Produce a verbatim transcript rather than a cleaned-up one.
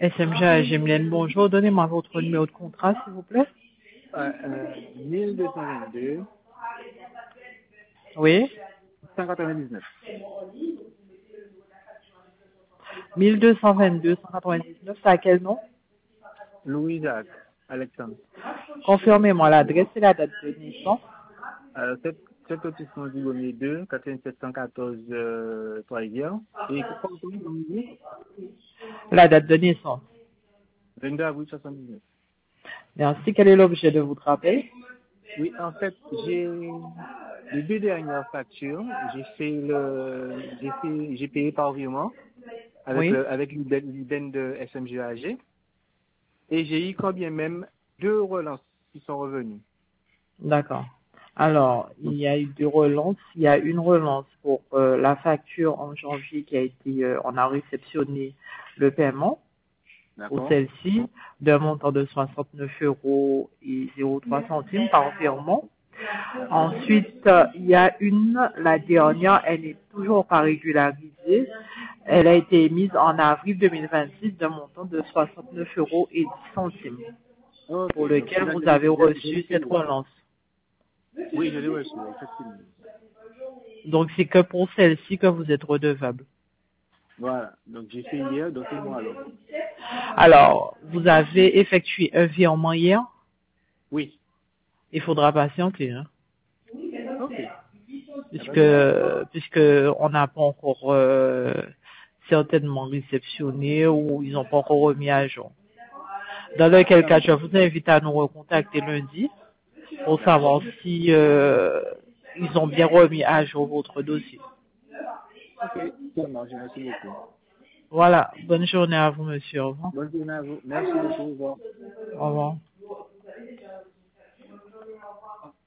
S M G A Gemlen, bonjour. Donnez-moi votre numéro de contrat, s'il vous plaît. Euh, euh, mille deux cent vingt-deux, Oui. cent quatre-vingt-dix-neuf. mille deux cent vingt-deux cent quatre-vingt-dix-neuf, c'est à quel nom? Louis-Jacques, Alexandre. Confirmez-moi l'adresse et la date de naissance. Euh, sept sept lotissement du Gommier deux, quatre-vingt-sept cent quatorze, euh, Trois-Rivières. Et pourquoi vous avez dit La date de naissance. vingt-deux avril soixante-dix-neuf. Merci. Quel est l'objet de votre appel? Oui, en fait, j'ai les deux dernières factures, j'ai fait le, j'ai fait, j'ai payé par virement avec Oui. le, avec l'I B E N de S M G A G et j'ai eu quand bien même deux relances qui sont revenues. D'accord. Alors, il y a eu deux relances. Il y a une relance pour euh, la facture en janvier qui a été, euh, on a réceptionné le paiement pour D'accord? celle-ci d'un montant de soixante-neuf euros et zéro trois centimes par virement. D'accord? Ensuite, euh, il y a une, la dernière, elle n'est toujours pas régularisée. Elle a été émise en avril deux mille vingt-six d'un montant de soixante-neuf euros et dix centimes pour Ok, donc lequel celui-là, vous je l'ai avez je- je l'ai reçu cette payé. relance. Oui, je l'ai reçu, effectivement. Donc, c'est que pour celle-ci que vous êtes redevable. Voilà, donc j'ai fait hier, donc c'est moi alors. Alors, vous avez effectué un virement hier. Oui, Il faudra patienter, hein, ok, il n'y a pas de souci. puisque, puisque on n'a pas encore euh, certainement réceptionné ou ils n'ont pas encore remis à jour. Dans lequel Ça cas, marche. je vous invite à nous recontacter lundi pour D'accord. savoir si euh, ils ont bien remis à jour votre dossier. Ok, ça marche, merci beaucoup. Voilà. Bonne journée à vous, monsieur. Au revoir. Bonne journée à vous. Merci beaucoup. Au revoir. Au revoir.